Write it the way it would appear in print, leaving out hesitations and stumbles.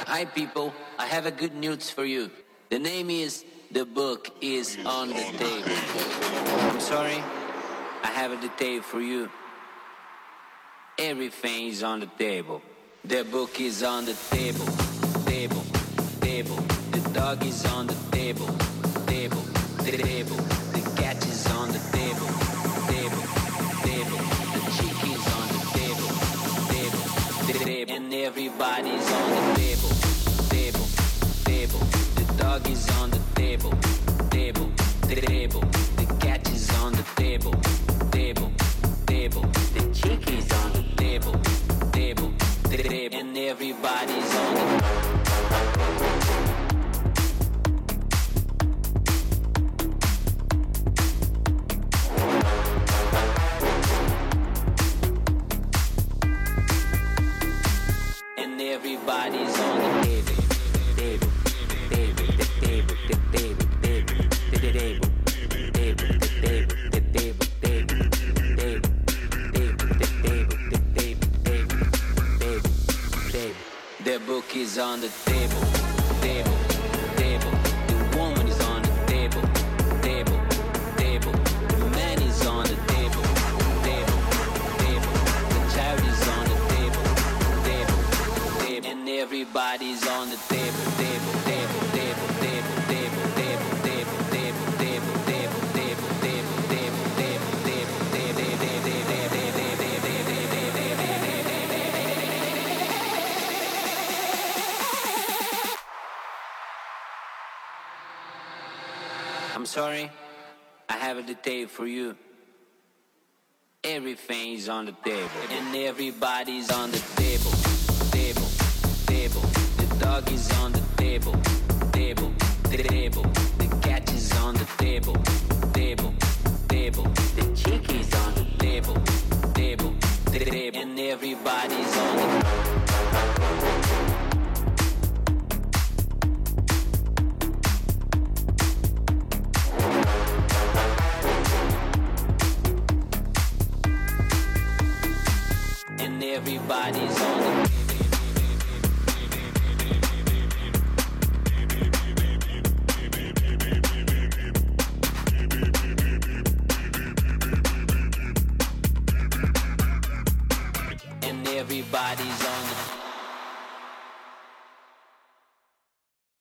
Hi people, I have a good news for you. The name is The Book is on the Table. I'm sorry, I have a detail for you. Everything is on the table. The book is on the table. Table, table. The dog is on the table. Table, table. The cat is on the table. Table, table. The chick is on the table. Table, table. And everybody's on the table. Table, table. The dog is on the table. Table, table. The cat is on the table. Table, table. The chick is on the table. Table, table. And everybody's on the table. Everybody's on the table, table, table, table, table, table, the book is on the table, table, table. The woman is on the table, table, table. The man is on the table, table, table. The child is on the table, table, table. And everybody's on the table, table, table, table, table, table, table, table, table, table, table, table, table, I'm sorry, I have a detail for you. Everything's on the table, and everybody's on the table, table, table. The dog is on the table, table, table. The cat is on the table, table, table. The chick is on the table, table, table. And everybody's on the table. Everybody's on the and everybody's